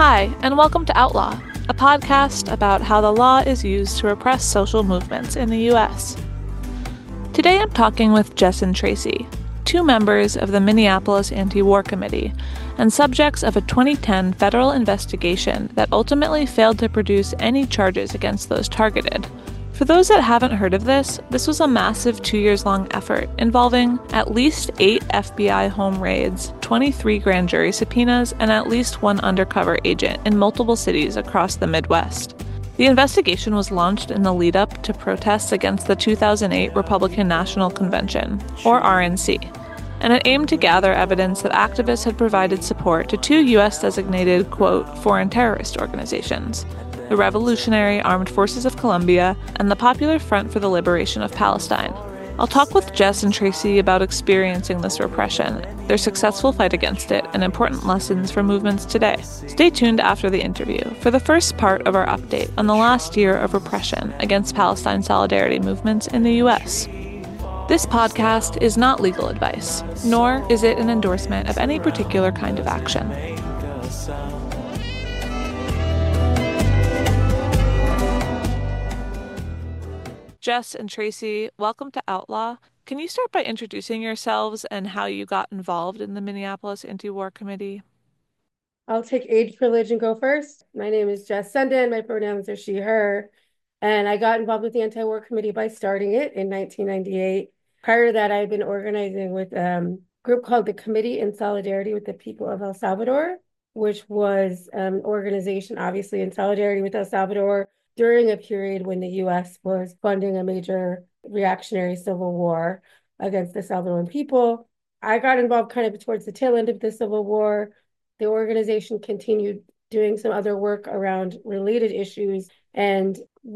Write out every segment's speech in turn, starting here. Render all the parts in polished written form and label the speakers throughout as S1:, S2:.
S1: Hi, and welcome to Outlaw, a podcast about how the law is used to repress social movements in the U.S. Today I'm talking with Jess and Tracy, two members of the Minneapolis Anti-War Committee and subjects of a 2010 federal investigation that ultimately failed to produce any charges against those targeted. For those that haven't heard of this was a massive 2 years long effort involving at least 8 FBI home raids, 23 grand jury subpoenas, and at least one undercover agent in multiple cities across the Midwest. The investigation was launched in the lead up to protests against the 2008 Republican National Convention, or RNC, and it aimed to gather evidence that activists had provided support to two U.S. designated, quote, foreign terrorist organizations, the Revolutionary Armed Forces of Colombia and the Popular Front for the Liberation of Palestine. I'll talk with Jess and Tracy about experiencing this repression, their successful fight against it, and important lessons for movements today. Stay tuned after the interview for the first part of our update on the last year of repression against Palestine solidarity movements in the U.S. This podcast is not legal advice, nor is it an endorsement of any particular kind of action. Jess and Tracy, welcome to Outlaw. Can you start by introducing yourselves and how you got involved in the Minneapolis Anti-War Committee?
S2: I'll take age privilege and go first. My name is Jess Sundin. My pronouns are she, her. And I got involved with the Anti-War Committee by starting it in 1998. Prior to that, I had been organizing with a group called the Committee in Solidarity with the People of El Salvador, which was an organization, obviously, in solidarity with El Salvador during a period when the U.S. was funding a major reactionary civil war against the Salvadoran people. I got involved kind of towards the tail end of the Civil War. The organization continued doing some other work around related issues. And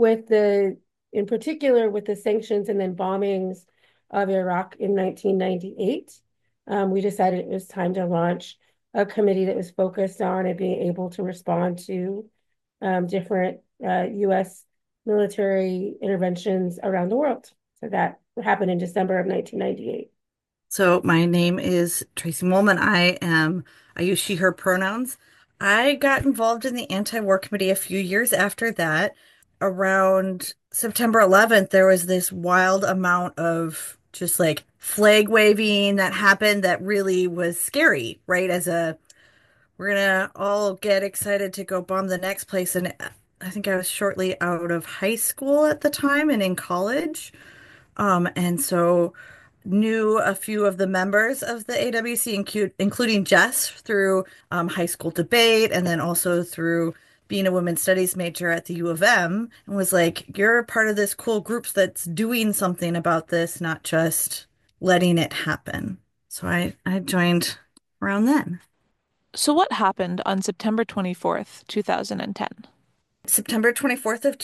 S2: in particular, with the sanctions and then bombings of Iraq in 1998, we decided it was time to launch a committee that was focused on it being able to respond to different U.S. military interventions around the world. So that happened in December of 1998.
S3: So my name is Tracy Molman. I use she, her pronouns. I got involved in the anti-war committee a few years after that. Around September 11th, there was this wild amount of just like flag waving that happened that really was scary, right? We're gonna all get excited to go bomb the next place. And I think I was shortly out of high school at the time and in college. And so knew a few of the members of the AWC, including Jess, through high school debate and then also through being a women's studies major at the U of M, and was like, you're part of this cool group that's doing something about this, not just letting it happen. So I joined around then.
S1: So what happened on September 24th, 2010?
S3: September 24th of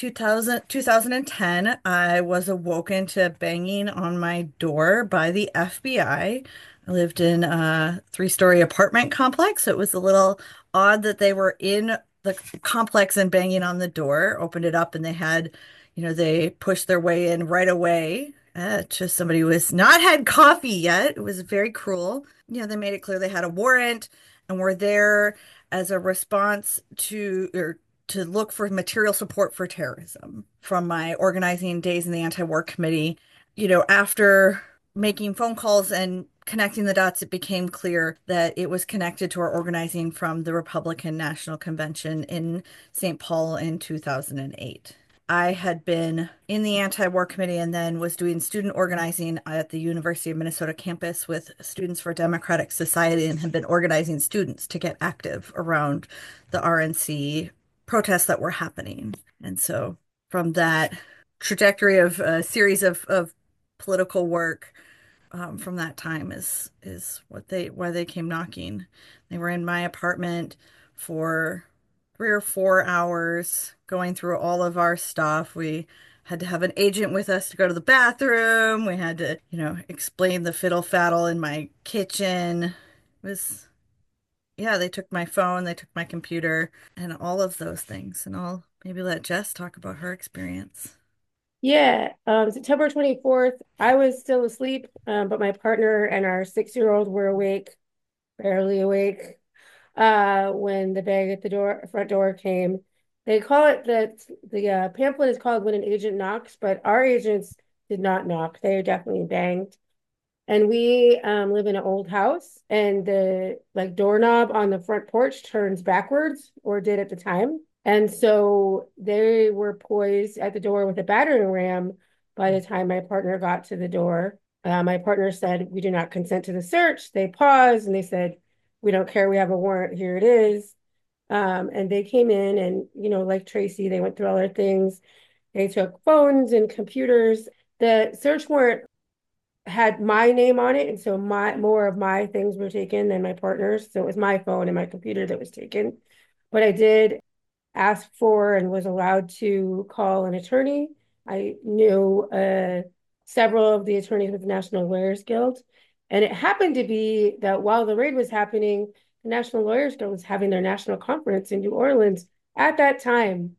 S3: 2010, I was awoken to banging on my door by the FBI. I lived in a three-story apartment complex. So it was a little odd that they were in the complex and banging on the door, opened it up, and they pushed their way in right away. Just somebody who has not had coffee yet. It was very cruel. They made it clear they had a warrant and were there as a response to look for material support for terrorism from my organizing days in the anti-war committee. After making phone calls and connecting the dots, it became clear that it was connected to our organizing from the Republican National Convention in St. Paul in 2008. I had been in the anti-war committee and then was doing student organizing at the University of Minnesota campus with Students for Democratic Society and had been organizing students to get active around the RNC protests that were happening. And so from that trajectory of a series of political work from that time is why they came knocking. They were in my apartment for 3 or 4 hours going through all of our stuff. We had to have an agent with us to go to the bathroom. We had to, explain the fiddle faddle in my kitchen. It was Yeah, they took my phone, they took my computer, and all of those things. And I'll maybe let Jess talk about her experience.
S2: Yeah, September 24th, I was still asleep, but my partner and our 6-year-old were awake, barely awake. when the bag at the front door came. They call it the pamphlet is called When an Agent Knocks, but our agents did not knock. They definitely banged. And we live in an old house, and the like doorknob on the front porch turns backwards, or did at the time. And so they were poised at the door with a battering ram by the time my partner got to the door. My partner said, "We do not consent to the search." They paused and they said, "We don't care. We have a warrant. Here it is." And they came in and, like Tracy, they went through all their things. They took phones and computers. The search warrant had my name on it, and so more of my things were taken than my partner's. So it was my phone and my computer that was taken. But I did ask for and was allowed to call an attorney. I knew several of the attorneys with the National Lawyers Guild. And it happened to be that while the raid was happening, the National Lawyers Guild was having their national conference in New Orleans at that time.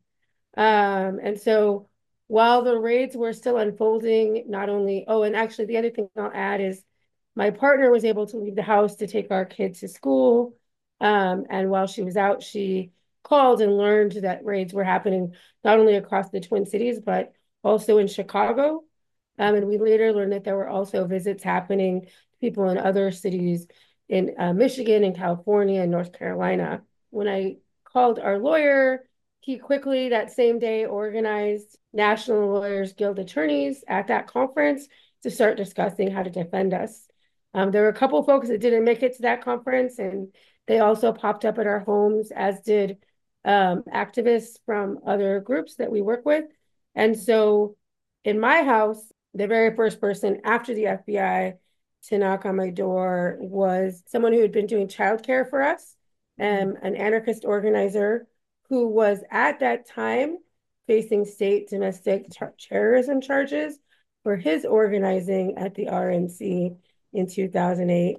S2: And so while the raids were still unfolding, not only, oh, and actually the other thing I'll add is my partner was able to leave the house to take our kids to school. And while she was out, she called and learned that raids were happening not only across the Twin Cities, but also in Chicago. And we later learned that there were also visits happening to people in other cities in Michigan and California and North Carolina. When I called our lawyer, he quickly that same day organized National Lawyers Guild attorneys at that conference to start discussing how to defend us. There were a couple of folks that didn't make it to that conference, and they also popped up at our homes, as did activists from other groups that we work with. And so in my house, the very first person after the FBI to knock on my door was someone who had been doing childcare for us, an anarchist organizer who was at that time facing state domestic terrorism charges for his organizing at the RNC in 2008.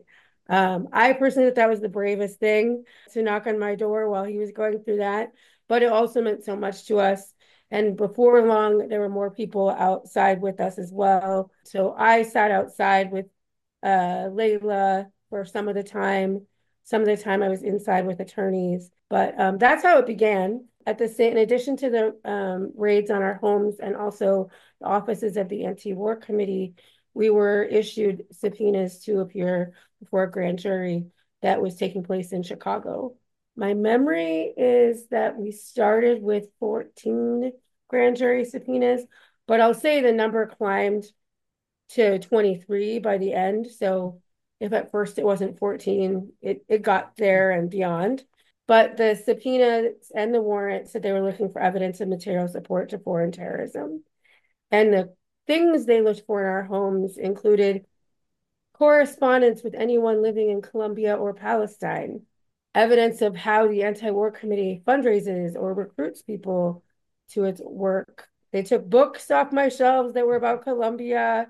S2: I personally thought that was the bravest thing, to knock on my door while he was going through that, but it also meant so much to us. And before long, there were more people outside with us as well. So I sat outside with Layla for some of the time. Some of the time I was inside with attorneys, but that's how it began. In addition to the raids on our homes and also the offices of the Anti-War Committee, we were issued subpoenas to appear before a grand jury that was taking place in Chicago. My memory is that we started with 14 grand jury subpoenas, but I'll say the number climbed to 23 by the end. So if at first it wasn't 14, it got there and beyond. But the subpoenas and the warrant said they were looking for evidence of material support to foreign terrorism. And the things they looked for in our homes included correspondence with anyone living in Colombia or Palestine, evidence of how the Anti-War Committee fundraises or recruits people to its work. They took books off my shelves that were about Colombia.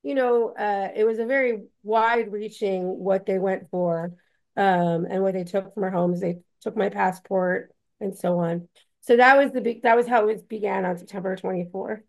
S2: It was a very wide-reaching what they went for, and what they took from our homes. They took my passport and so on. So that was how it began on September 24th.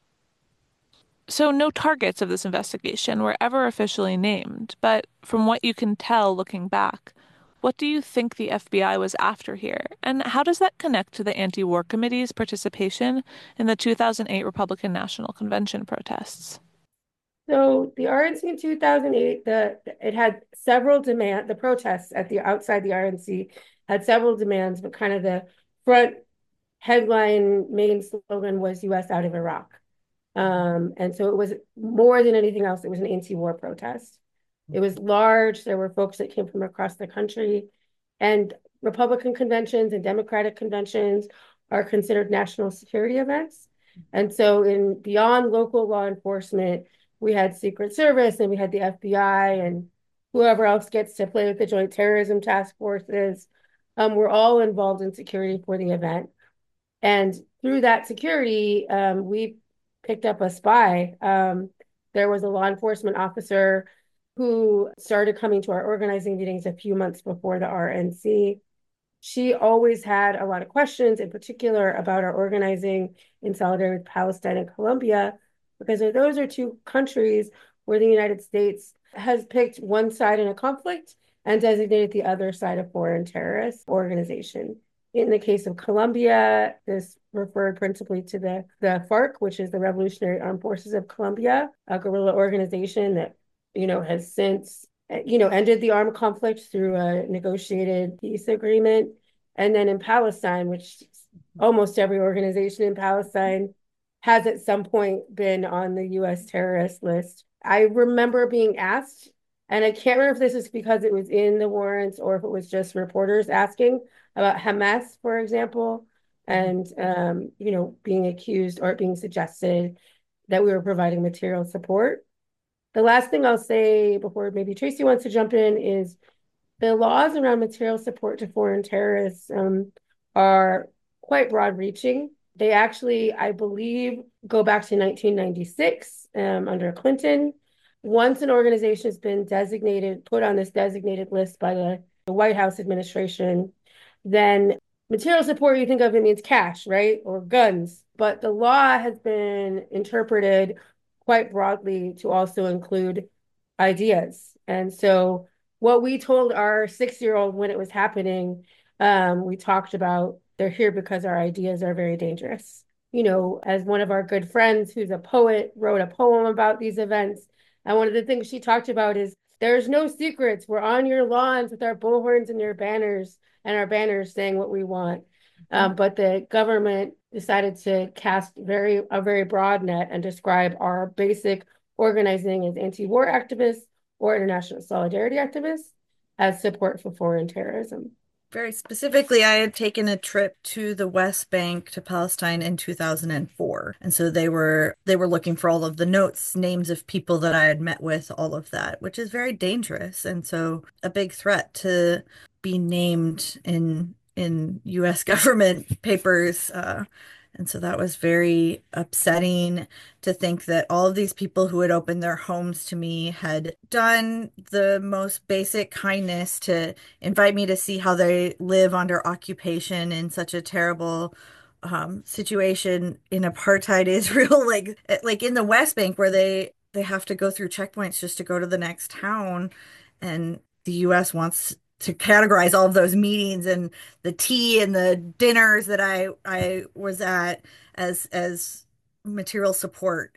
S1: So no targets of this investigation were ever officially named, but from what you can tell looking back, what do you think the FBI was after here? And how does that connect to the Anti-War Committee's participation in the 2008 Republican National Convention protests?
S2: So the RNC in 2008, it had several demands. The protests outside the RNC had several demands, but kind of the front headline main slogan was "U.S. out of Iraq." And so it was more than anything else, it was an anti-war protest. It was large. There were folks that came from across the country, and Republican conventions and Democratic conventions are considered national security events. And so beyond local law enforcement, we had Secret Service and we had the FBI and whoever else gets to play with the Joint Terrorism Task Forces. We're all involved in security for the event. And through that security, we picked up a spy. There was a law enforcement officer who started coming to our organizing meetings a few months before the RNC. She always had a lot of questions, in particular about our organizing in solidarity with Palestine and Colombia, because those are two countries where the United States has picked one side in a conflict and designated the other side a foreign terrorist organization. In the case of Colombia, this referred principally to the FARC, which is the Revolutionary Armed Forces of Colombia, a guerrilla organization that, has since, ended the armed conflict through a negotiated peace agreement. And then in Palestine, which almost every organization in Palestine has at some point been on the US terrorist list. I remember being asked, and I can't remember if this is because it was in the warrants or if it was just reporters asking about Hamas, for example, and being accused or being suggested that we were providing material support. The last thing I'll say before maybe Tracy wants to jump in is the laws around material support to foreign terrorists are quite broad-reaching. They actually, I believe, go back to 1996 under Clinton. Once an organization has been put on this designated list by the White House administration, then material support, you think of it means cash, right? Or guns. But the law has been interpreted quite broadly to also include ideas. And so what we told our 6-year-old when it was happening, we talked about they're here because our ideas are very dangerous. As one of our good friends who's a poet wrote a poem about these events, and one of the things she talked about is there's no secrets. We're on your lawns with our bullhorns and your banners and our banners saying what we want. But the government decided to cast a very broad net and describe our basic organizing as anti-war activists or international solidarity activists as support for foreign terrorism.
S3: Very specifically, I had taken a trip to the West Bank to Palestine in 2004. And so they were looking for all of the notes, names of people that I had met with, all of that, which is very dangerous. And so a big threat to be named in US government papers. And so that was very upsetting to think that all of these people who had opened their homes to me had done the most basic kindness to invite me to see how they live under occupation in such a terrible situation in apartheid Israel, like in the West Bank where they have to go through checkpoints just to go to the next town. And the US wants to categorize all of those meetings and the tea and the dinners that I was at as material support.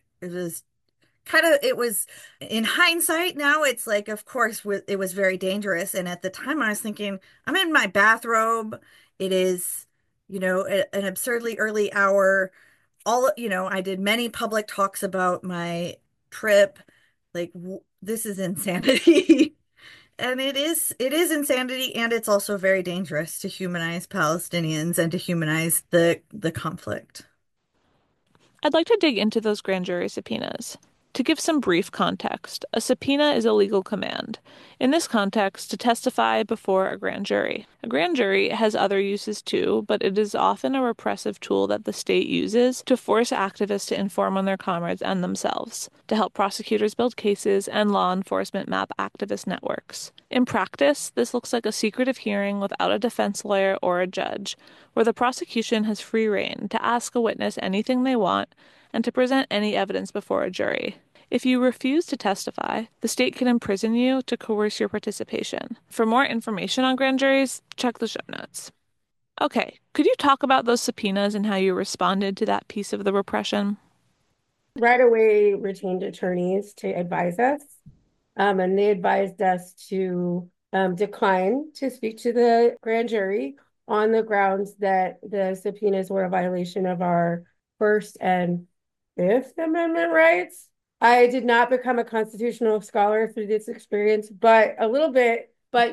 S3: It was in hindsight now it's like, of course, it was very dangerous. And at the time I was thinking, I'm in my bathrobe. It is, an absurdly early hour. I did many public talks about my trip. Like, this is insanity. And it is insanity, and it's also very dangerous to humanize Palestinians and to humanize the conflict.
S1: I'd like to dig into those grand jury subpoenas. To give some brief context, a subpoena is a legal command. In this context, to testify before a grand jury. A grand jury has other uses too, but it is often a repressive tool that the state uses to force activists to inform on their comrades and themselves, to help prosecutors build cases and law enforcement map activist networks. In practice, this looks like a secretive hearing without a defense lawyer or a judge, where the prosecution has free rein to ask a witness anything they want and to present any evidence before a jury. If you refuse to testify, the state can imprison you to coerce your participation. For more information on grand juries, check the show notes. Okay, could you talk about those subpoenas and how you responded to that piece of the repression?
S2: Right away, retained attorneys to advise us, and they advised us to decline to speak to the grand jury on the grounds that the subpoenas were a violation of our First and Fifth Amendment rights. I did not become a constitutional scholar through this experience, but a little bit, but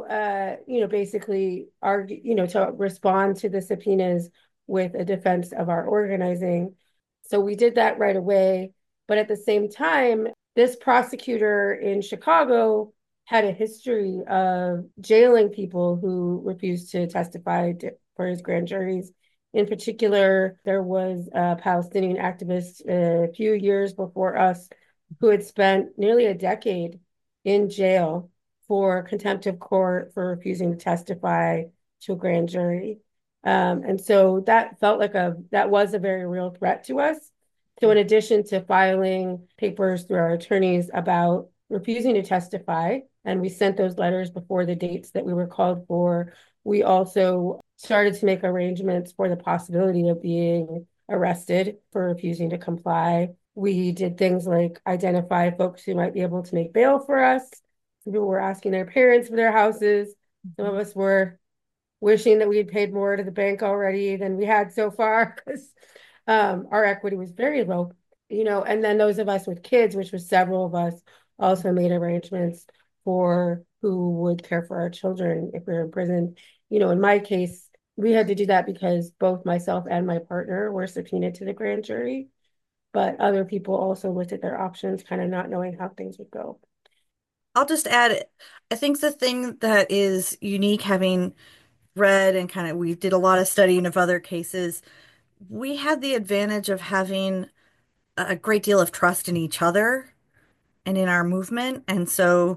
S2: basically argue, to respond to the subpoenas with a defense of our organizing. So we did that right away. But at the same time, this prosecutor in Chicago had a history of jailing people who refused to testify for his grand juries. In particular, there was a Palestinian activist a few years before us who had spent nearly a decade in jail for contempt of court for refusing to testify to a grand jury. And so that was a very real threat to us. So in addition to filing papers through our attorneys about refusing to testify, and we sent those letters before the dates that we were called for. We also started to make arrangements for the possibility of being arrested for refusing to comply. We did things like identify folks who might be able to make bail for us. Some people were asking their parents for their houses. Some of us were wishing that we had paid more to the bank already than we had so far because our equity was very low, and then those of us with kids, which was several of us, also made arrangements for who would care for our children if we were in prison. In my case, we had to do that because both myself and my partner were subpoenaed to the grand jury, but other people also looked at their options, kind of not knowing how things would go.
S3: I'll just add, I think the thing that is unique, having read and kind of, we did a lot of studying of other cases, we had the advantage of having a great deal of trust in each other and in our movement. And so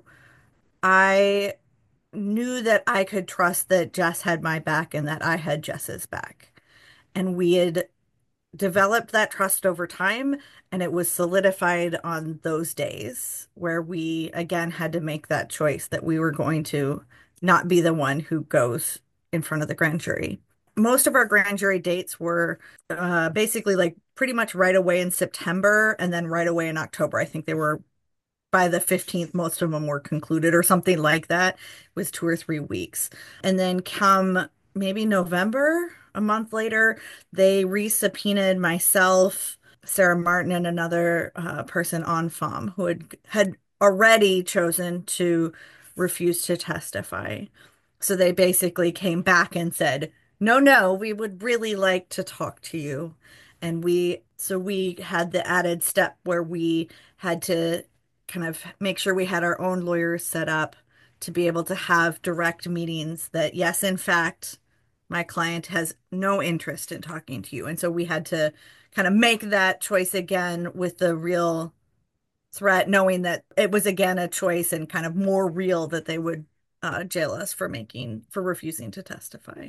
S3: I knew that I could trust that Jess had my back and that I had Jess's back. And we had developed that trust over time, and it was solidified on those days where we again had to make that choice that we were going to not be the one who goes in front of the grand jury. Most of our grand jury dates were basically like pretty much right away in September and then right away in October. I think they were by the 15th, most of them were concluded or something like that. It was 2 or 3 weeks. And then come maybe November, a month later, they re-subpoenaed myself, Sarah Martin, and another person on FOM who had already chosen to refuse to testify. So they basically came back and said, no, no, we would really like to talk to you. And we had the added step where we had to kind of make sure we had our own lawyers set up to be able to have direct meetings that, yes, in fact, my client has no interest in talking to you. And so we had to kind of make that choice again with the real threat, knowing that it was again a choice and kind of more real that they would jail us for refusing to testify.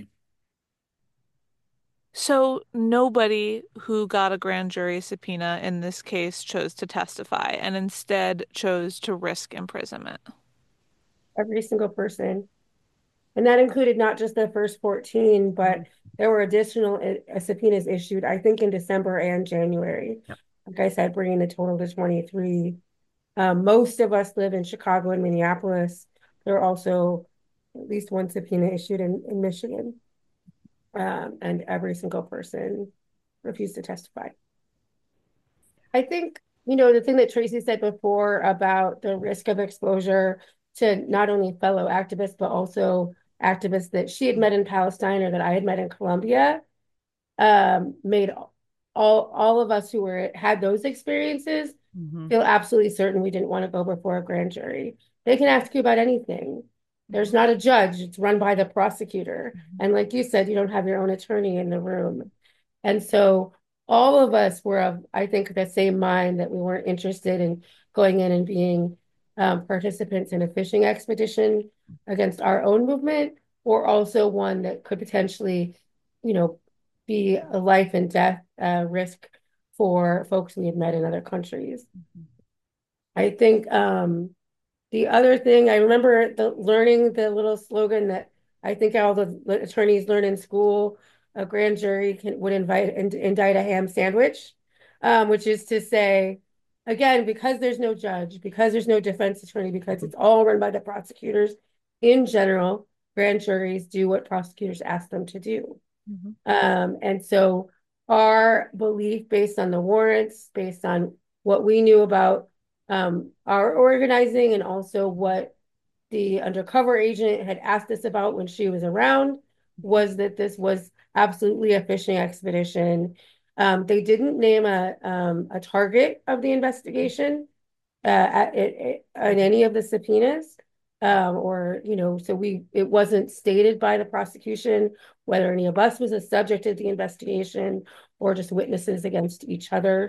S1: So nobody who got a grand jury subpoena in this case chose to testify and instead chose to risk imprisonment.
S2: Every single person. And that included not just the first 14, but there were additional subpoenas issued, I think, in December and January.
S3: Yep.
S2: Like I said, bringing the total to 23. Most of us live in Chicago and Minneapolis. There are also at least one subpoena issued in Michigan. And every single person refused to testify. I think, the thing that Tracy said before about the risk of exposure to not only fellow activists, but also activists that she had met in Palestine or that I had met in Colombia, made all of us who had those experiences feel absolutely certain we didn't want to go before a grand jury. They can ask you about anything. There's not a judge, it's run by the prosecutor. And like you said, you don't have your own attorney in the room. And so all of us were of, I think, the same mind that we weren't interested in going in and being participants in a fishing expedition against our own movement, or also one that could potentially, be a life and death risk for folks we had met in other countries. I think the other thing, I remember learning the little slogan that I think all the attorneys learn in school: a grand jury would indict a ham sandwich, which is to say, again, because there's no judge, because there's no defense attorney, because it's all run by the prosecutors, in general, grand juries do what prosecutors ask them to do. And so our belief, based on the warrants, based on what we knew about our organizing, and also what the undercover agent had asked us about when she was around, was that this was absolutely a fishing expedition. They didn't name a target of the investigation in any of the subpoenas. So it wasn't stated by the prosecution whether any of us was a subject of the investigation or just witnesses against each other.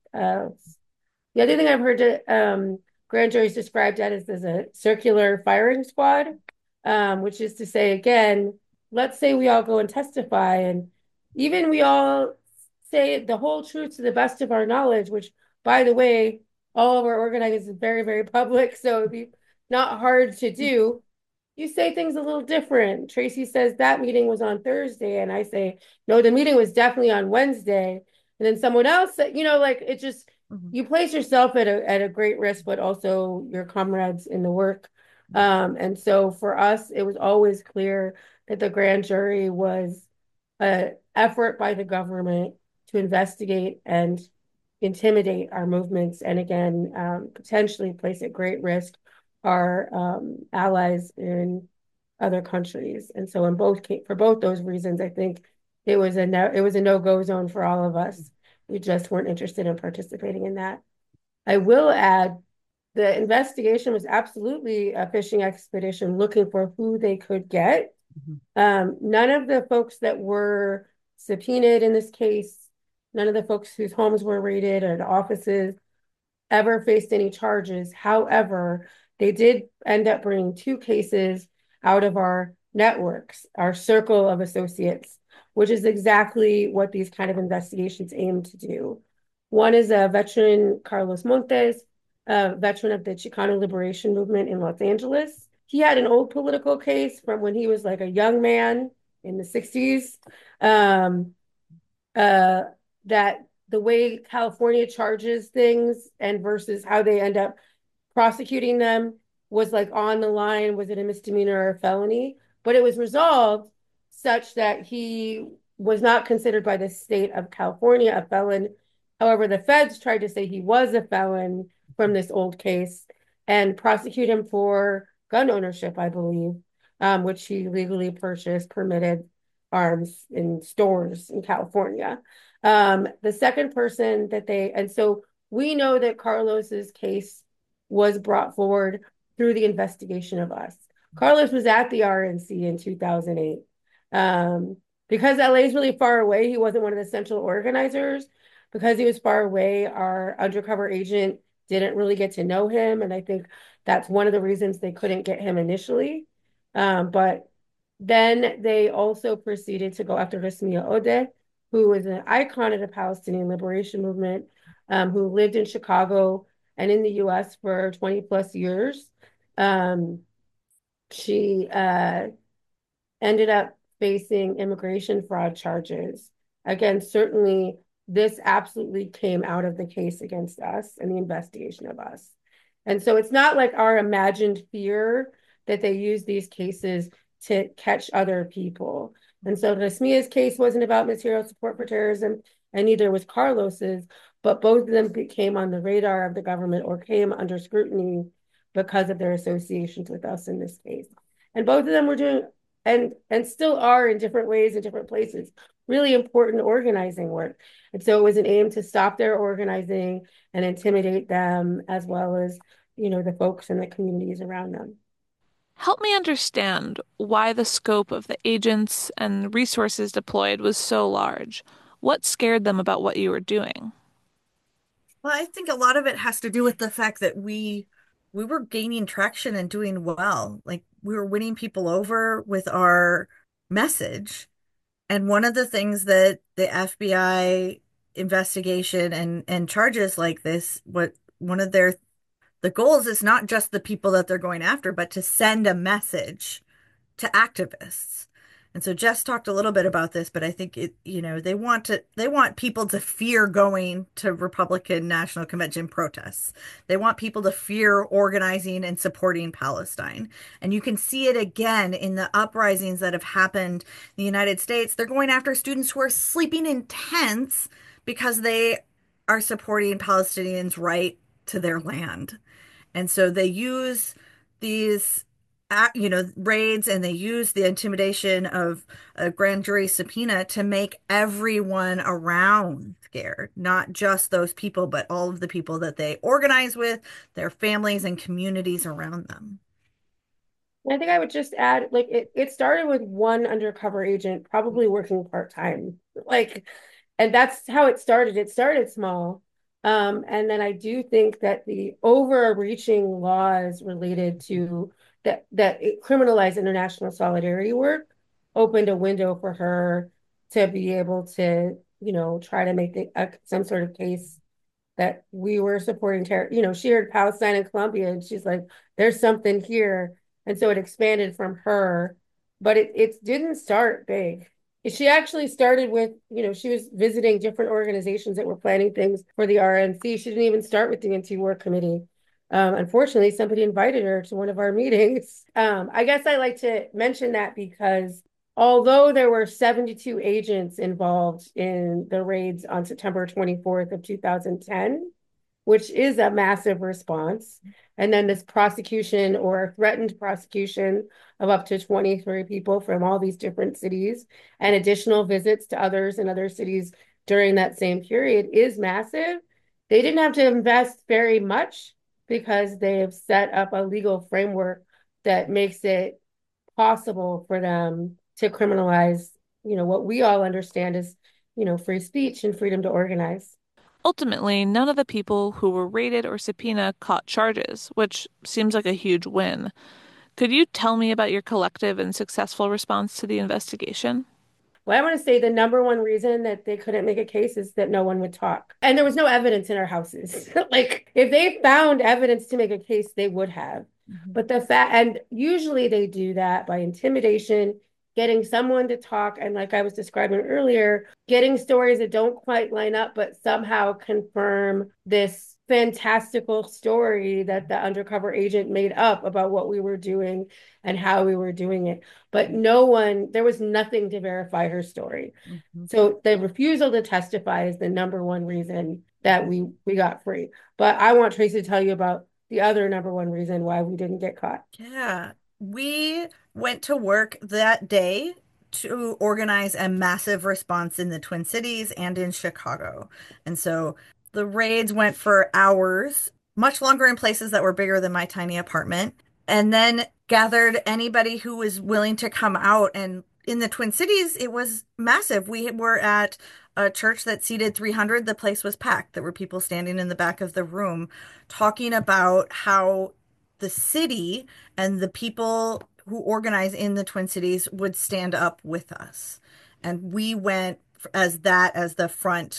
S2: The other thing I've heard grand juries described as a circular firing squad, which is to say, again, let's say we all go and testify, and even we all say the whole truth to the best of our knowledge, which, by the way, all of our organizing is very, very public. So it'd be not hard to do. You say things a little different. Tracy says that meeting was on Thursday, and I say, no, the meeting was definitely on Wednesday. And then someone else said, like it just
S3: Mhm.
S2: you place yourself at a great risk, but also your comrades in the work. And so for us, it was always clear that the grand jury was an effort by the government to investigate and intimidate our movements, and again, potentially place at great risk our allies in other countries. And so for both those reasons, I think it was a no-go zone for all of us. We just weren't interested in participating in that. I will add the investigation was absolutely a fishing expedition looking for who they could get.
S3: Mhm.
S2: None of the folks that were subpoenaed in this case, none of the folks whose homes were raided or the offices ever faced any charges. However, they did end up bringing two cases out of our networks, our circle of associates, which is exactly what these kind of investigations aim to do. One is a veteran, Carlos Montes, a veteran of the Chicano liberation movement in Los Angeles. He had an old political case from when he was like a young man in the 60s. Um, uh, that the way California charges things and versus how they end up prosecuting them was like on the line. Was it a misdemeanor or a felony? But it was resolved such that he was not considered by the state of California a felon. However, the feds tried to say he was a felon from this old case and prosecute him for gun ownership, I believe, which he legally purchased permitted arms in stores in California. The second person that and so we know that Carlos's case was brought forward through the investigation of us. Carlos was at the RNC in 2008. Because LA is really far away, he wasn't one of the central organizers. Because he was far away, our undercover agent didn't really get to know him. And I think that's one of the reasons they couldn't get him initially. But then they also proceeded to go after Rasmia Odeh, who was an icon of the Palestinian liberation movement, who lived in Chicago and in the US for 20 plus years. Um, she ended up facing immigration fraud charges. Again, certainly this absolutely came out of the case against us and the investigation of us. And so it's not like our imagined fear that they use these cases to catch other people. And so Rasmia's case wasn't about material support for terrorism, and neither was Carlos's, but both of them came on the radar of the government or came under scrutiny because of their associations with us in this case. And both of them were doing and still are in different ways in different places, really important organizing work. And so it was an aim to stop their organizing and intimidate them, as well as, the folks in the communities around them.
S1: Help me understand why the scope of the agents and resources deployed was so large. What scared them about what you were doing?
S3: Well, I think a lot of it has to do with the fact that we were gaining traction and doing well. Like we were winning people over with our message. And one of the things that the FBI investigation and charges like this, what one of the goals is not just the people that they're going after, but to send a message to activists. And so Jess talked a little bit about this, but I think they want people to fear going to Republican National Convention protests. They want people to fear organizing and supporting Palestine. And you can see it again in the uprisings that have happened in the United States. They're going after students who are sleeping in tents because they are supporting Palestinians' right to their land. And so they use these, raids, and they use the intimidation of a grand jury subpoena to make everyone around scared, not just those people, but all of the people that they organize with, their families and communities around them.
S2: I think I would just add, like it started with one undercover agent, probably working part-time. And that's how it started. It started small. And then I do think that the overreaching laws related to that it criminalized international solidarity work opened a window for her to be able to, try to make some sort of case that we were supporting terror. She heard Palestine and Colombia, and she's like, there's something here. And so it expanded from her, but it didn't start big. She actually started with, she was visiting different organizations that were planning things for the RNC. She didn't even start with the anti-war committee. Unfortunately, somebody invited her to one of our meetings. I guess I like to mention that because although there were 72 agents involved in the raids on September 24th of 2010, which is a massive response, and then this prosecution or threatened prosecution of up to 23 people from all these different cities and additional visits to others in other cities during that same period is massive. They didn't have to invest very much because they have set up a legal framework that makes it possible for them to criminalize, what we all understand as, free speech and freedom to organize.
S1: Ultimately, none of the people who were raided or subpoenaed caught charges, which seems like a huge win. Could you tell me about your collective and successful response to the investigation?
S2: Well, I want to say the number one reason that they couldn't make a case is that no one would talk. And there was no evidence in our houses. Like, if they found evidence to make a case, they would have.
S3: Mhm.
S2: But the fact, and usually they do that by intimidation, getting someone to talk. And like I was describing earlier, getting stories that don't quite line up, but somehow confirm this fantastical story that the undercover agent made up about what we were doing and how we were doing it. But there was nothing to verify her story.
S3: Mhm.
S2: So the refusal to testify is the number one reason that we got free. But I want Tracy to tell you about the other number one reason why we didn't get caught.
S3: Yeah, we went to work that day to organize a massive response in the Twin Cities and in Chicago. And so the raids went for hours, much longer in places that were bigger than my tiny apartment, and then gathered anybody who was willing to come out. And in the Twin Cities, it was massive. We were at a church that seated 300. The place was packed. There were people standing in the back of the room talking about how the city and the people who organize in the Twin Cities would stand up with us. And we went as the front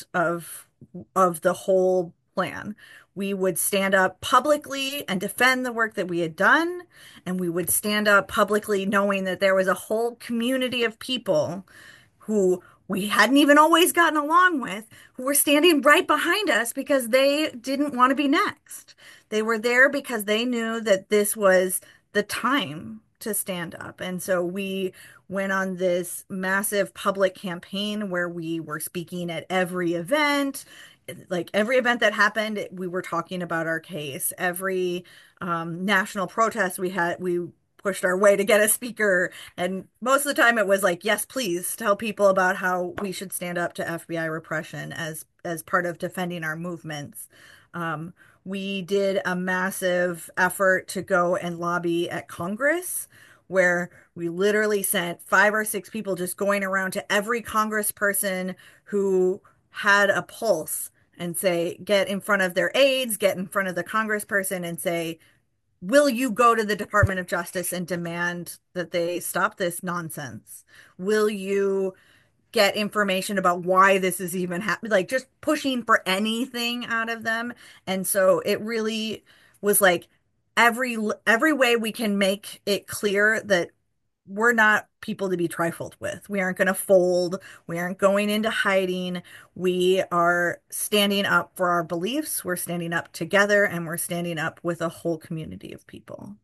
S3: of the whole plan. We would stand up publicly and defend the work that we had done, and we would stand up publicly knowing that there was a whole community of people who we hadn't even always gotten along with, who were standing right behind us because they didn't want to be next. They were there because they knew that this was the time to stand up. And so we went on this massive public campaign where we were speaking at every event. Like every event that happened, we were talking about our case. Every national protest we pushed our way to get a speaker. And most of the time it was like, yes, please tell people about how we should stand up to FBI repression as part of defending our movements. Um, we did a massive effort to go and lobby at Congress, where we literally sent 5 or 6 people just going around to every congressperson who had a pulse and say, get in front of their aides, get in front of the congressperson and say, will you go to the Department of Justice and demand that they stop this nonsense? Will you get information about why this is even happening? Like just pushing for anything out of them. And so it really was like every way we can make it clear that we're not people to be trifled with. We aren't going to fold. We aren't going into hiding. We are standing up for our beliefs. We're standing up together and we're standing up with a whole community of people.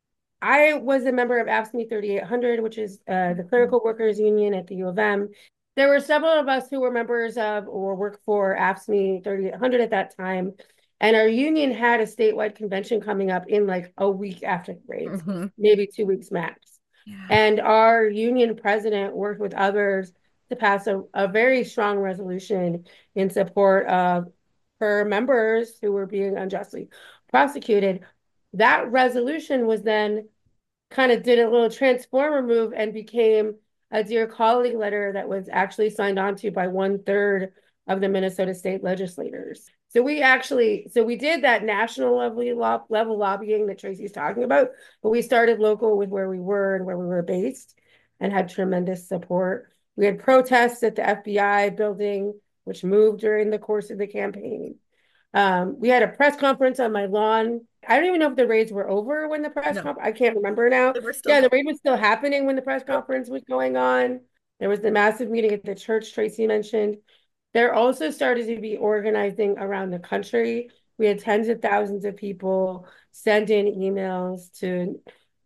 S2: I was a member of AFSCME 3800, which is the clerical workers union at the U of M. There were several of us who were members of or worked for AFSCME 3800 at that time. And our union had a statewide convention coming up in like a week after the raids,
S3: Hmm.
S2: maybe 2 weeks max.
S3: Yeah.
S2: And our union president worked with others to pass a very strong resolution in support of her members who were being unjustly prosecuted. That resolution was then kind of did a little transformer move and became a dear colleague letter that was actually signed on to by 1/3 of the Minnesota state legislators. So we did that national level lobbying that Tracy's talking about, but we started local with where we were and where we were based and had tremendous support. We had protests at the FBI building, which moved during the course of the campaign. We had a press conference on my lawn. I don't even know if the raids were over when the press
S3: No,
S2: conference, I can't remember now.
S3: they were still
S2: Yeah, the
S3: going.
S2: raid was still happening when the press
S3: Yep.
S2: conference was going on. There was the massive meeting at the church Tracy mentioned. There also started to be organizing around the country. We had tens of thousands of people send in emails to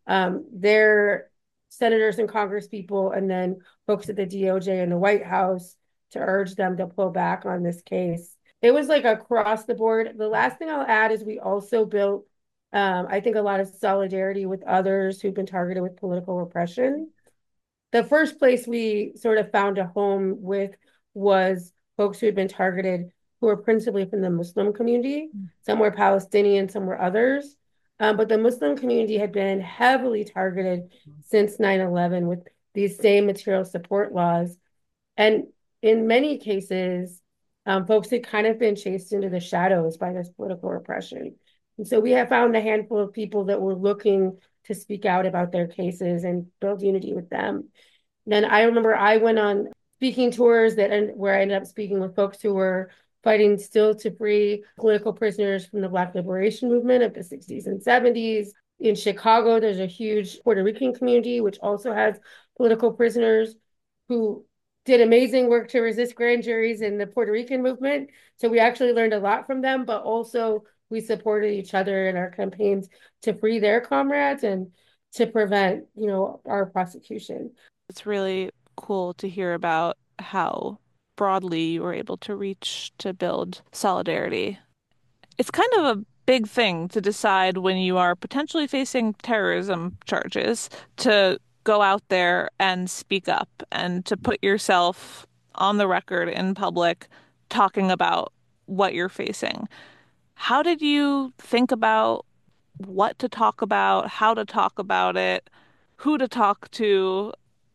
S2: their senators and congresspeople, and then folks at the DOJ and the White House to urge them to pull back on this case. It was like across the board. The last thing I'll add is we also built, I think, a lot of solidarity with others who've been targeted with political repression. The first place we sort of found a home with was folks who had been targeted who were principally from the Muslim community. Some were Palestinian, some were others. But the Muslim community had been heavily targeted since 9/11 with these same material support laws. And in many cases, folks had kind of been chased into the shadows by this political repression. And so we have found a handful of people that were looking to speak out about their cases and build unity with them. Then I remember I went on speaking tours where I ended up speaking with folks who were fighting still to free political prisoners from the Black Liberation Movement of the 60s and 70s. In Chicago, there's a huge Puerto Rican community, which also has political prisoners who did amazing work to resist grand juries in the Puerto Rican movement. So we actually learned a lot from them, but also we supported each other in our campaigns to free their comrades and to prevent, our prosecution.
S1: It's really cool to hear about how broadly you were able to reach to build solidarity. It's kind of a big thing to decide when you are potentially facing terrorism charges to go out there and speak up and to put yourself on the record in public talking about what you're facing. How did you think about what to talk about, how to talk about it, who to talk to?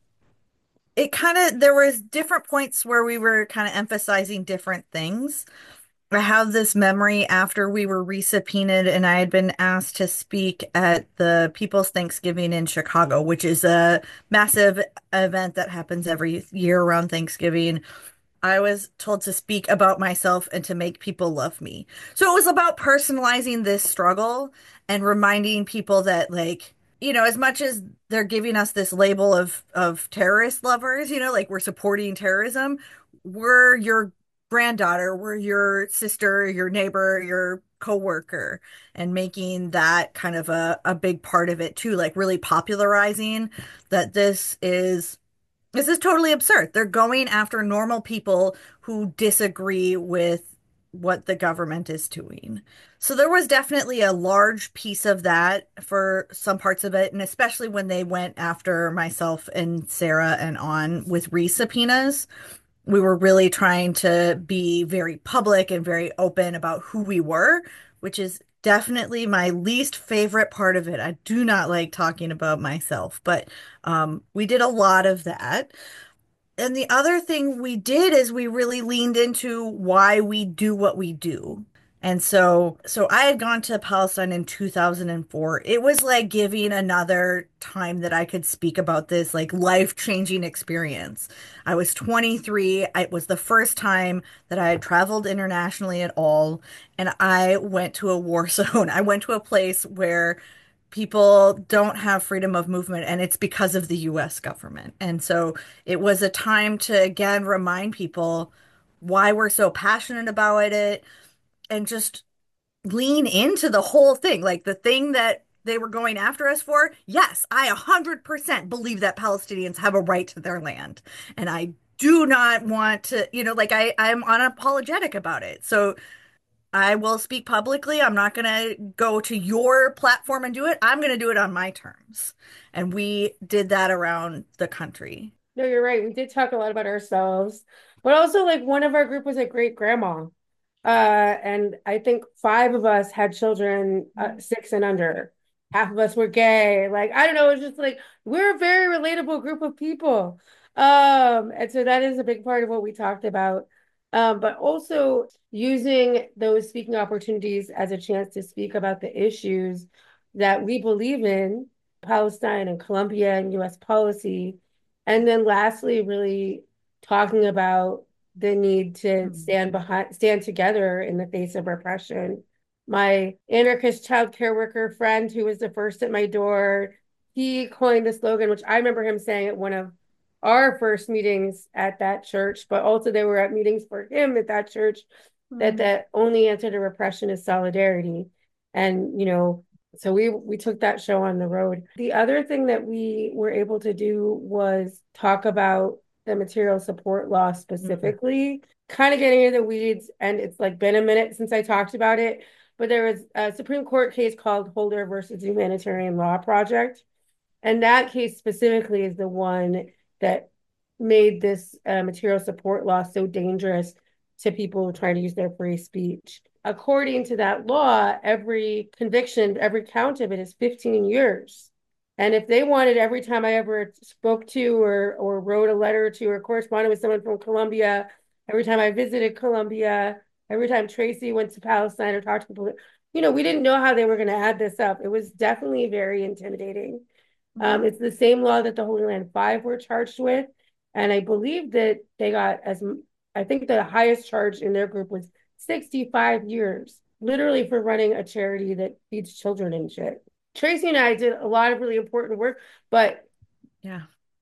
S3: It kind of, there was different points where we were kind of emphasizing different things. I have this memory after we were resubpoenaed and I had been asked to speak at the People's Thanksgiving in Chicago, which is a massive event that happens every year around Thanksgiving. I was told to speak about myself and to make people love me. So it was about personalizing this struggle and reminding people that, like, as much as they're giving us this label of terrorist lovers, like we're supporting terrorism, we're your granddaughter, we're your sister, your neighbor, your coworker, and making that kind of a big part of it too, like really popularizing that this is totally absurd. They're going after normal people who disagree with what the government is doing. So there was definitely a large piece of that for some parts of it, and especially when they went after myself and Sarah and on with resubpoenas. We were really trying to be very public and very open about who we were, which is definitely my least favorite part of it. I do not like talking about myself, but we did a lot of that. And the other thing we did is we really leaned into why we do what we do. And so I had gone to Palestine in 2004. It was like giving another time that I could speak about this like life-changing experience. I was 23. It was the first time that I had traveled internationally at all, and I went to a war zone. I went to a place where people don't have freedom of movement, and it's because of the US government. And so it was a time to again remind people why we're so passionate about it and just lean into the whole thing. Like the thing that they were going after us for. Yes, I 100% believe that Palestinians have a right to their land. And I do not want to, like I'm unapologetic about it. So I will speak publicly. I'm not going to go to your platform and do it. I'm going to do it on my terms. And we did that around the country.
S2: No, you're right. We did talk a lot about ourselves, but also like one of our group was a great grandma. And I think five of us had children, six and under. Half of us were gay. Like, I don't know, it's just like we're a very relatable group of people. And so that is a big part of what we talked about. But also using those speaking opportunities as a chance to speak about the issues that we believe in, Palestine and Colombia and US policy. And then lastly, really talking about the need to stand together in the face of repression. My anarchist child care worker friend, who was the first at my door, he coined the slogan, which I remember him saying at one of our first meetings at that church, but also they were at meetings for him at that church, that the only answer to repression is solidarity. And, so we took that show on the road. The other thing that we were able to do was talk about the material support law specifically, kind of getting into the weeds. And it's like been a minute since I talked about it, but there was a Supreme Court case called Holder versus Humanitarian Law Project. And that case specifically is the one that made this material support law so dangerous to people trying to use their free speech. According to that law, every conviction, every count of it is 15 years. And if they wanted every time I ever spoke to or wrote a letter to or corresponded with someone from Colombia, every time I visited Colombia, every time Tracy went to Palestine or talked to people, we didn't know how they were going to add this up. It was definitely very intimidating. It's the same law that the Holy Land Five were charged with. And I believe that they got I think the highest charge in their group was 65 years, literally for running a charity that feeds children and shit. Tracy and I did a lot of really important work, but
S3: yeah,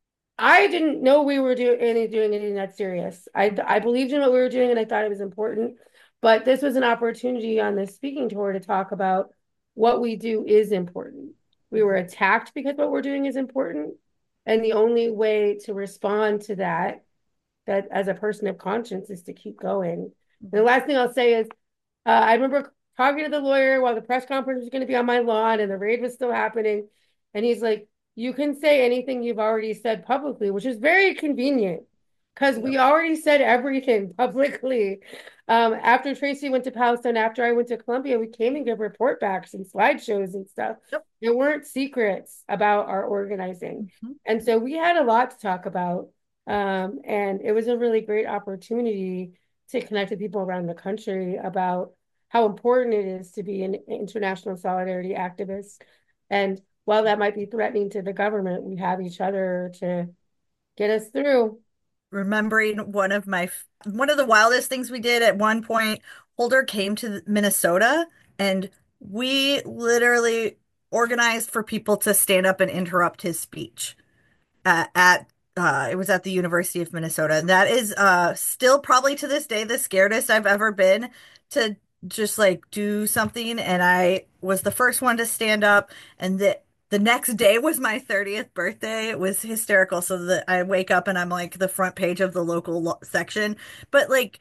S2: I didn't know we were doing anything that serious. I believed in what we were doing and I thought it was important, but this was an opportunity on this speaking tour to talk about what we do is important. We were attacked because what we're doing is important. And the only way to respond to that as a person of conscience is to keep going. And the last thing I'll say is, I remember talking to the lawyer while the press conference was going to be on my lawn and the raid was still happening. And he's like, you can say anything you've already said publicly, which is very convenient because we already said everything publicly. After Tracy went to Palestine, after I went to Colombia, we came and gave report backs and slideshows and stuff.
S3: Yep.
S2: There weren't secrets about our organizing. And so we had a lot to talk about. And it was a really great opportunity to connect with people around the country about how important it is to be an international solidarity activist. And while that might be threatening to the government, we have each other to get us through.
S3: Remembering one of the wildest things we did at one point, Holder came to Minnesota and we literally organized for people to stand up and interrupt his speech at it was at the University of Minnesota. And that is still probably to this day the scaredest I've ever been to just like do something. And I was the first one to stand up, and the next day was my 30th birthday. It was hysterical. So that I wake up and I'm like the front page of the local section. But like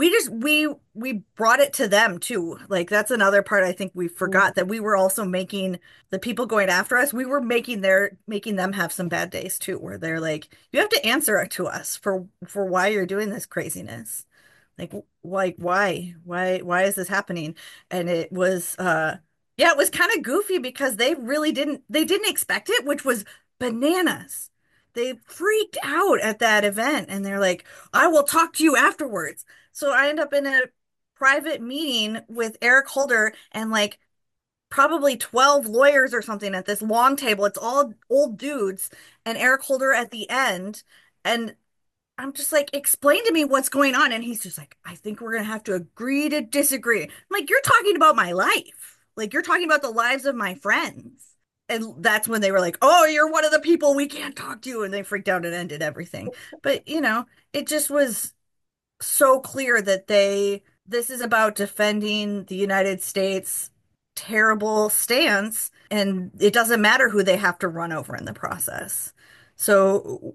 S3: we brought it to them too. Like that's another part I think we forgot, that we were also making the people going after us, we were making them have some bad days too, where they're like, you have to answer it to us for why you're doing this craziness. Like why is this happening? And it was yeah, it was kind of goofy because they didn't expect it, which was bananas. They freaked out at that event and they're like, I will talk to you afterwards. So I end up in a private meeting with Eric Holder and like probably 12 lawyers or something at this long table. It's all old dudes and Eric Holder at the end. And I'm just like, explain to me what's going on. And he's just like, I think we're going to have to agree to disagree. I'm like, you're talking about my life. Like, you're talking about the lives of my friends. And that's when they were like, oh, you're one of the people we can't talk to. And they freaked out and ended everything. But, it just was so clear that this is about defending the United States' terrible stance, and it doesn't matter who they have to run over in the process. So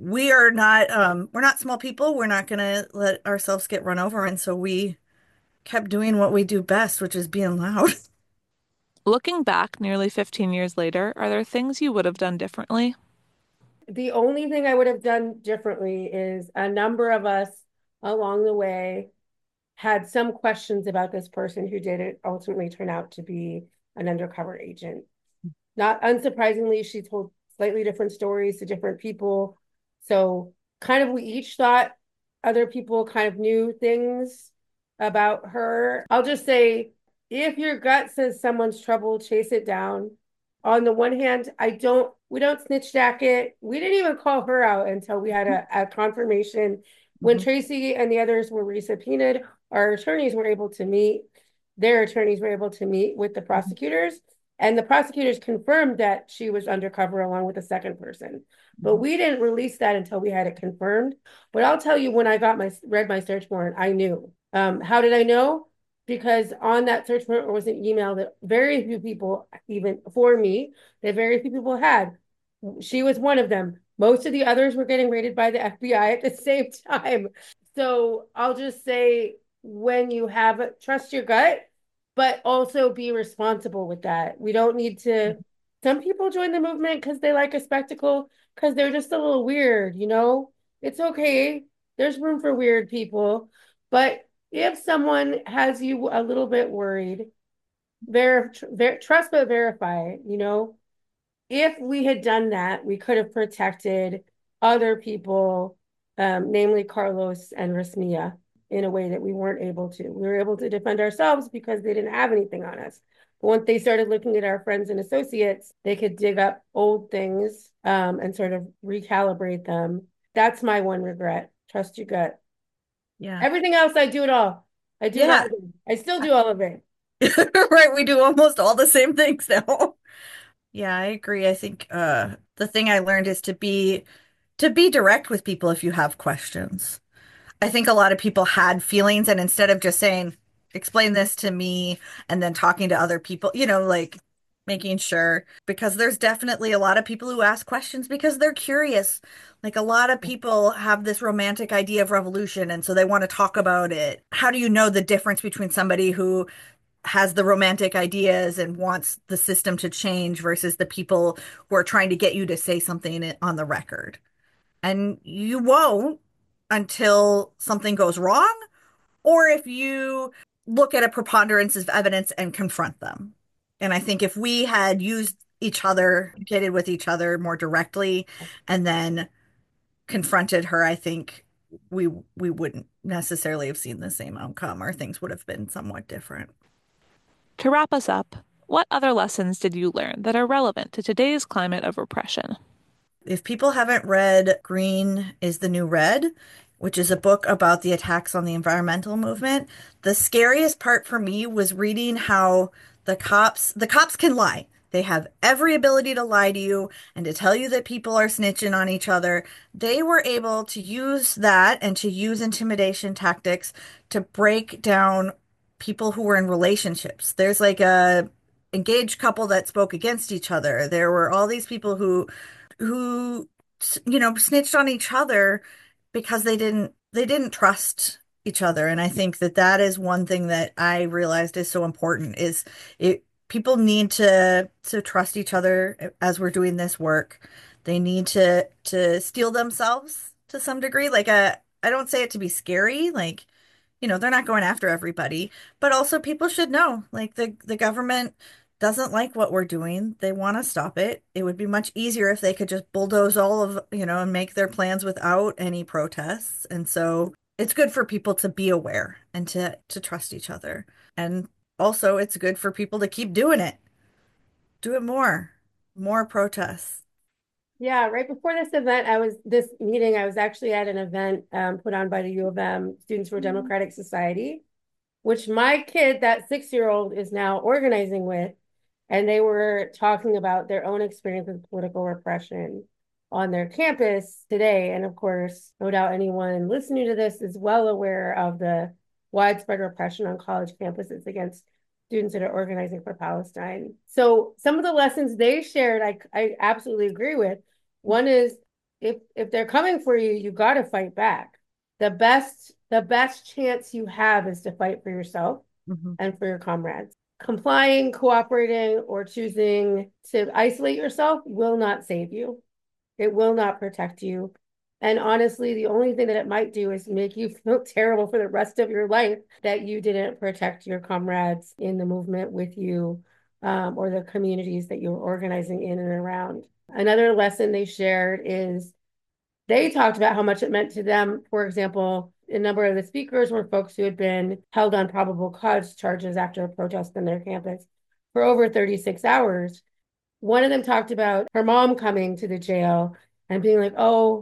S3: we're not small people. We're not gonna let ourselves get run over. And so we kept doing what we do best, which is being loud.
S1: Looking back nearly 15 years later, are there things you would have done differently?
S2: The only thing I would have done differently is a number of us along the way had some questions about this person who did it ultimately turn out to be an undercover agent. Not unsurprisingly, she told slightly different stories to different people. So kind of we each thought other people kind of knew things about her. I'll just say, if your gut says someone's trouble, chase it down. On the one hand, we don't snitch jacket. We didn't even call her out until we had a confirmation When
S3: Mhm.
S2: Tracy and the others were resubpoenaed, our attorneys were able to meet, their attorneys were able to meet with the prosecutors, and the prosecutors confirmed that she was undercover along with a second person. But
S3: Mhm.
S2: we didn't release that until we had it confirmed. But I'll tell you, when I read my search warrant, I knew. How did I know? Because on that search warrant was an email that very few people, even for me, that very few people had. She was one of them. Most of the others were getting raided by the FBI at the same time. So I'll just say, when you have it, trust your gut, but also be responsible with that. We don't need to. Some people join the movement because they like a spectacle, because they're just a little weird, you know? It's okay. There's room for weird people. But if someone has you a little bit worried, trust but verify, you know? If we had done that, we could have protected other people, namely Carlos and Rasmia, in a way that we weren't able to. We were able to defend ourselves because they didn't have anything on us. But once they started looking at our friends and associates, they could dig up old things, and sort of recalibrate them. That's my one regret. Trust your gut.
S3: Yeah.
S2: Everything else, I do it all. I do it all
S3: Yeah.
S2: again. I still do all of it.
S3: Right. We do almost all the same things now. Yeah, I agree. I think the thing I learned is to be direct with people if you have questions. I think a lot of people had feelings, and instead of just saying, explain this to me, and then talking to other people, like making sure, because there's definitely a lot of people who ask questions because they're curious. Like a lot of people have this romantic idea of revolution, and so they want to talk about it. How do you know the difference between somebody who has the romantic ideas and wants the system to change versus the people who are trying to get you to say something on the record? And you won't until something goes wrong, or if you look at a preponderance of evidence and confront them. And I think if we had used each other, communicated with each other more directly, and then confronted her, I think we wouldn't necessarily have seen the same outcome, or things would have been somewhat different.
S1: To wrap us up, what other lessons did you learn that are relevant to today's climate of repression?
S3: If people haven't read Green is the New Red, which is a book about the attacks on the environmental movement, the scariest part for me was reading how the cops can lie. They have every ability to lie to you and to tell you that people are snitching on each other. They were able to use that and to use intimidation tactics to break down people who were in relationships. There's like a engaged couple that spoke against each other. There were all these people who snitched on each other because they didn't trust each other. And I think that that is one thing that I realized is so important is it people need to trust each other as we're doing this work. They need to steel themselves to some degree. Like I don't say it to be scary, like they're not going after everybody, but also people should know, like the government doesn't like what we're doing. They want to stop it. It would be much easier if they could just bulldoze all of, and make their plans without any protests. And so it's good for people to be aware and to trust each other. And also it's good for people to keep doing it. Do it more. More protests.
S2: Yeah, right before this meeting, I was actually at an event, put on by the U of M Students for Democratic Society, which my kid, that 6-year-old, is now organizing with. And they were talking about their own experience with political repression on their campus today. And of course, no doubt anyone listening to this is well aware of the widespread repression on college campuses against students that are organizing for Palestine. So some of the lessons they shared, I absolutely agree with. One is, if they're coming for you, you got to fight back. The best chance you have is to fight for yourself
S3: Mhm.
S2: and for your comrades. Complying, cooperating, or choosing to isolate yourself will not save you. It will not protect you. And honestly, the only thing that it might do is make you feel terrible for the rest of your life that you didn't protect your comrades in the movement with you, or the communities that you're organizing in and around. Another lesson they shared is, they talked about how much it meant to them. For example, a number of the speakers were folks who had been held on probable cause charges after a protest on their campus for over 36 hours. One of them talked about her mom coming to the jail and being like, oh,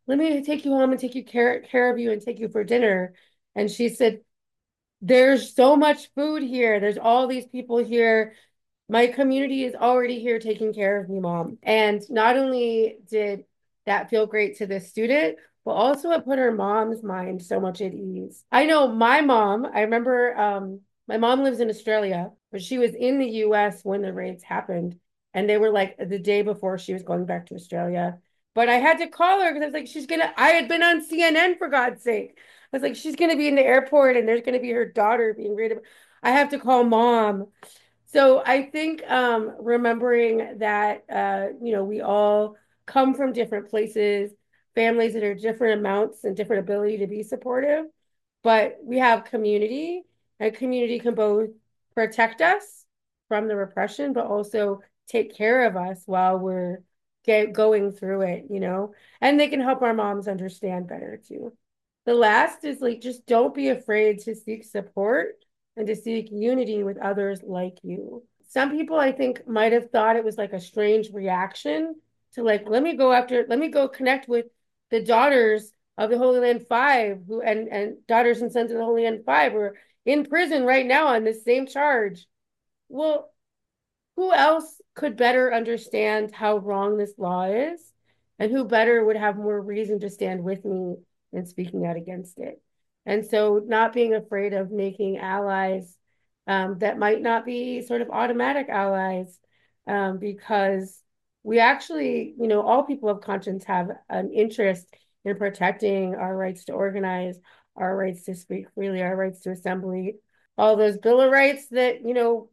S2: let me take you home and take you care of you and take you for dinner. And she said, there's so much food here. There's all these people here. My community is already here taking care of me, Mom. And not only did that feel great to the student, but also it put her mom's mind so much at ease. I know my mom, I remember my mom lives in Australia, but she was in the US when the raids happened. And they were like the day before she was going back to Australia. But I had to call her because I was like, I had been on CNN for God's sake. I was like, she's gonna be in the airport and there's gonna be her daughter being raided. I have to call Mom. So I think remembering that we all come from different places, families that are different amounts and different ability to be supportive, but we have community, and community can both protect us from the repression, but also take care of us while we're going through it, and they can help our moms understand better too. The last is like, just don't be afraid to seek support and to seek unity with others like you. Some people, I think, might have thought it was like a strange reaction to like, let me go connect with the daughters of the Holy Land Five, who and daughters and sons of the Holy Land Five, who are in prison right now on this same charge. Well, who else could better understand how wrong this law is, and who better would have more reason to stand with me in speaking out against it? And so not being afraid of making allies that might not be sort of automatic allies, because we actually, all people of conscience have an interest in protecting our rights to organize, our rights to speak freely, our rights to assembly, all those Bill of Rights that,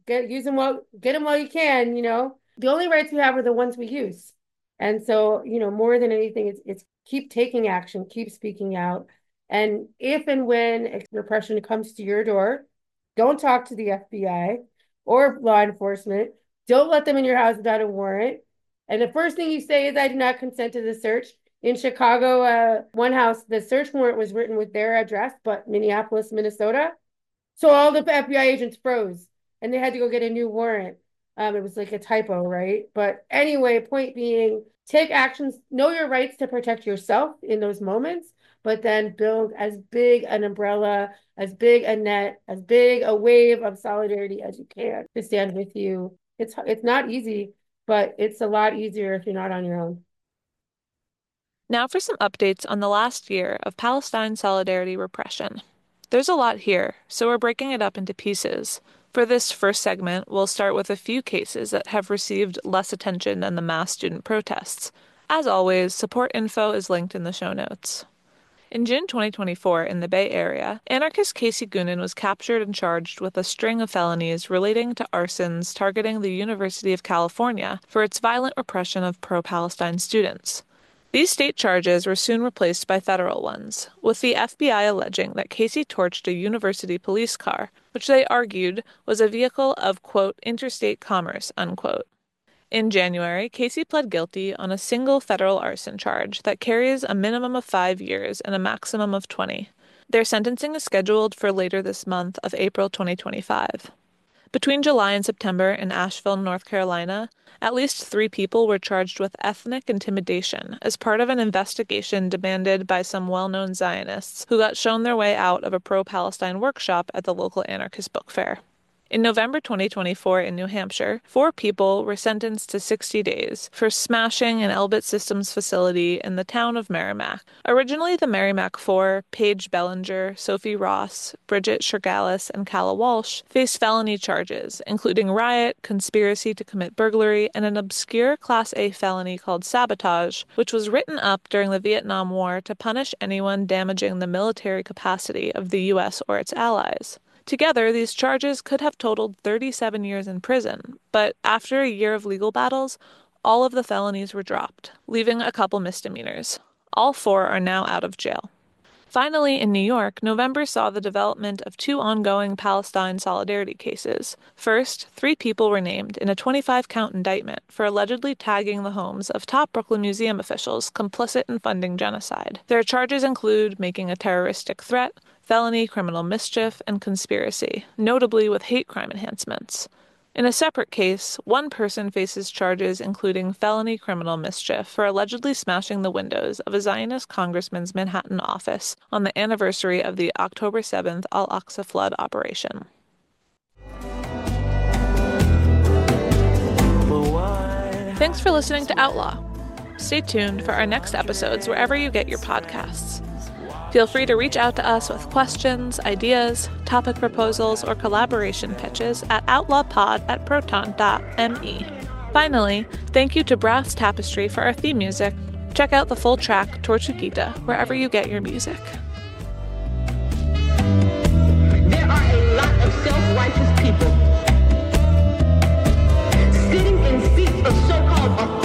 S2: get them while you can. The only rights we have are the ones we use. And so, more than anything, it's keep taking action, keep speaking out. And if and when repression comes to your door, don't talk to the FBI or law enforcement. Don't let them in your house without a warrant. And the first thing you say is, I do not consent to the search. In Chicago, one house, the search warrant was written with their address, but Minneapolis, Minnesota. So all the FBI agents froze and they had to go get a new warrant. It was like a typo, right? But anyway, point being, take actions, know your rights to protect yourself in those moments, but then build as big an umbrella, as big a net, as big a wave of solidarity as you can to stand with you. It's not easy, but it's a lot easier if you're not on your own.
S1: Now for some updates on the last year of Palestine Solidarity repression. There's a lot here, so we're breaking it up into pieces. For this first segment, we'll start with a few cases that have received less attention than the mass student protests. As always, support info is linked in the show notes. In June 2024, in the Bay Area, anarchist Casey Goonan was captured and charged with a string of felonies relating to arsons targeting the University of California for its violent repression of pro-Palestine students. These state charges were soon replaced by federal ones, with the FBI alleging that Casey torched a university police car, which they argued was a vehicle of, quote, interstate commerce, unquote. In January, Casey pled guilty on a single federal arson charge that carries a minimum of 5 years and a maximum of 20. Their sentencing is scheduled for later this month of April 2025. Between July and September in Asheville, North Carolina, at least 3 people were charged with ethnic intimidation as part of an investigation demanded by some well-known Zionists who got shown their way out of a pro-Palestine workshop at the local anarchist book fair. In November 2024 in New Hampshire, 4 people were sentenced to 60 days for smashing an Elbit Systems facility in the town of Merrimack. Originally, the Merrimack Four, Paige Bellinger, Sophie Ross, Bridget Shergalis, and Calla Walsh, faced felony charges, including riot, conspiracy to commit burglary, and an obscure Class A felony called sabotage, which was written up during the Vietnam War to punish anyone damaging the military capacity of the U.S. or its allies. Together, these charges could have totaled 37 years in prison, but after a year of legal battles, all of the felonies were dropped, leaving a couple misdemeanors. All 4 are now out of jail. Finally, in New York, November saw the development of 2 ongoing Palestine solidarity cases. First, 3 people were named in a 25-count indictment for allegedly tagging the homes of top Brooklyn Museum officials complicit in funding genocide. Their charges include making a terroristic threat, felony criminal mischief, and conspiracy, notably with hate crime enhancements. In a separate case, one person faces charges including felony criminal mischief for allegedly smashing the windows of a Zionist congressman's Manhattan office on the anniversary of the October 7th Al-Aqsa flood operation. Thanks for listening to Outlaw. Stay tuned for our next episodes wherever you get your podcasts. Feel free to reach out to us with questions, ideas, topic proposals, or collaboration pitches at outlawpod@proton.me. Finally, thank you to Brass Tapestry for our theme music. Check out the full track, Tortuguita, wherever you get your music.
S4: There are a lot of self-righteous people sitting in seats of so-called authority